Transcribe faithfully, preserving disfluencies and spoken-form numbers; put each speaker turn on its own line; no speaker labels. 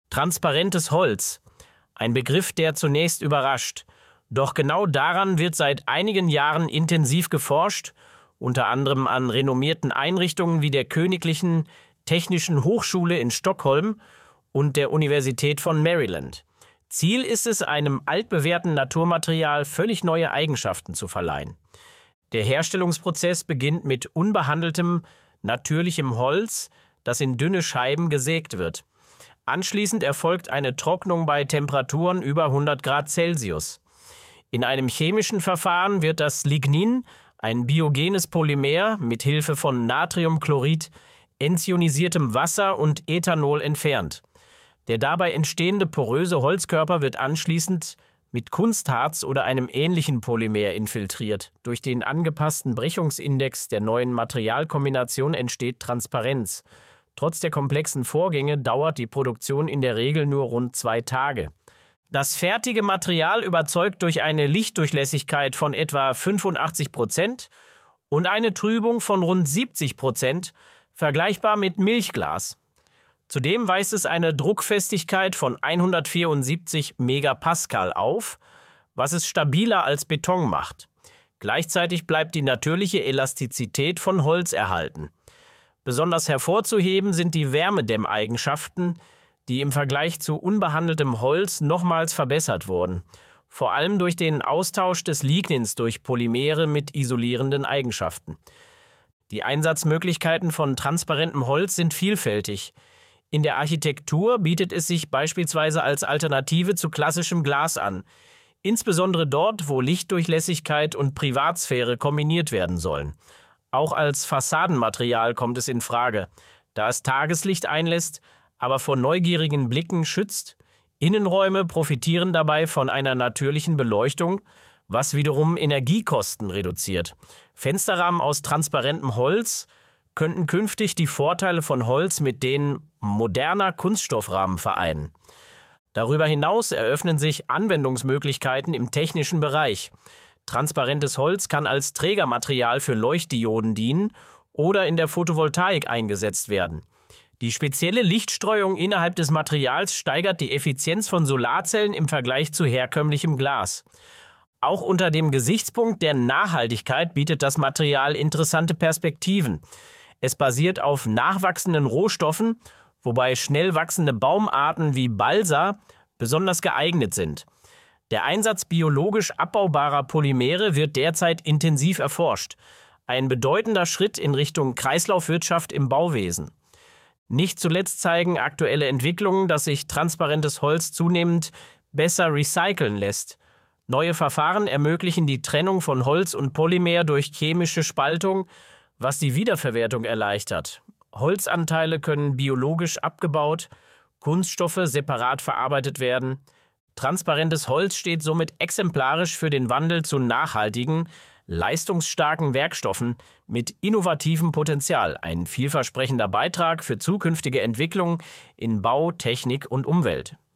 Transparentes Holz. Ein Begriff, der zunächst überrascht. Doch genau daran wird seit einigen Jahren intensiv geforscht, unter anderem an renommierten Einrichtungen wie der Königlichen Technischen Hochschule in Stockholm und der Universität von Maryland. Ziel ist es, einem altbewährten Naturmaterial völlig neue Eigenschaften zu verleihen. Der Herstellungsprozess beginnt mit unbehandeltem, natürlichem Holz, das in dünne Scheiben gesägt wird. Anschließend erfolgt eine Trocknung bei Temperaturen über hundert Grad Celsius. In einem chemischen Verfahren wird das Lignin, ein biogenes Polymer, mit Hilfe von Natriumchlorid, entzionisiertem Wasser und Ethanol entfernt. Der dabei entstehende poröse Holzkörper wird anschließend mit Kunstharz oder einem ähnlichen Polymer infiltriert. Durch den angepassten Brechungsindex der neuen Materialkombination entsteht Transparenz. Trotz der komplexen Vorgänge dauert die Produktion in der Regel nur rund zwei Tage. Das fertige Material überzeugt durch eine Lichtdurchlässigkeit von etwa fünfundachtzig Prozent und eine Trübung von rund siebzig Prozent, vergleichbar mit Milchglas. Zudem weist es eine Druckfestigkeit von hundertvierundsiebzig Megapascal auf, was es stabiler als Beton macht. Gleichzeitig bleibt die natürliche Elastizität von Holz erhalten. Besonders hervorzuheben sind die Wärmedämmeigenschaften, die im Vergleich zu unbehandeltem Holz nochmals verbessert wurden, vor allem durch den Austausch des Lignins durch Polymere mit isolierenden Eigenschaften. Die Einsatzmöglichkeiten von transparentem Holz sind vielfältig. In der Architektur bietet es sich beispielsweise als Alternative zu klassischem Glas an, insbesondere dort, wo Lichtdurchlässigkeit und Privatsphäre kombiniert werden sollen. Auch als Fassadenmaterial kommt es in Frage, da es Tageslicht einlässt, aber vor neugierigen Blicken schützt. Innenräume profitieren dabei von einer natürlichen Beleuchtung, was wiederum Energiekosten reduziert. Fensterrahmen aus transparentem Holz könnten künftig die Vorteile von Holz mit denen moderner Kunststoffrahmen vereinen. Darüber hinaus eröffnen sich Anwendungsmöglichkeiten im technischen Bereich. Transparentes Holz kann als Trägermaterial für Leuchtdioden dienen oder in der Photovoltaik eingesetzt werden. Die spezielle Lichtstreuung innerhalb des Materials steigert die Effizienz von Solarzellen im Vergleich zu herkömmlichem Glas. Auch unter dem Gesichtspunkt der Nachhaltigkeit bietet das Material interessante Perspektiven. Es basiert auf nachwachsenden Rohstoffen, wobei schnell wachsende Baumarten wie Balsa besonders geeignet sind. Der Einsatz biologisch abbaubarer Polymere wird derzeit intensiv erforscht. Ein bedeutender Schritt in Richtung Kreislaufwirtschaft im Bauwesen. Nicht zuletzt zeigen aktuelle Entwicklungen, dass sich transparentes Holz zunehmend besser recyceln lässt. Neue Verfahren ermöglichen die Trennung von Holz und Polymer durch chemische Spaltung, was die Wiederverwertung erleichtert. Holzanteile können biologisch abgebaut, Kunststoffe separat verarbeitet werden. Transparentes Holz steht somit exemplarisch für den Wandel zu nachhaltigen, leistungsstarken Werkstoffen mit innovativem Potenzial. Ein vielversprechender Beitrag für zukünftige Entwicklungen in Bau, Technik und Umwelt.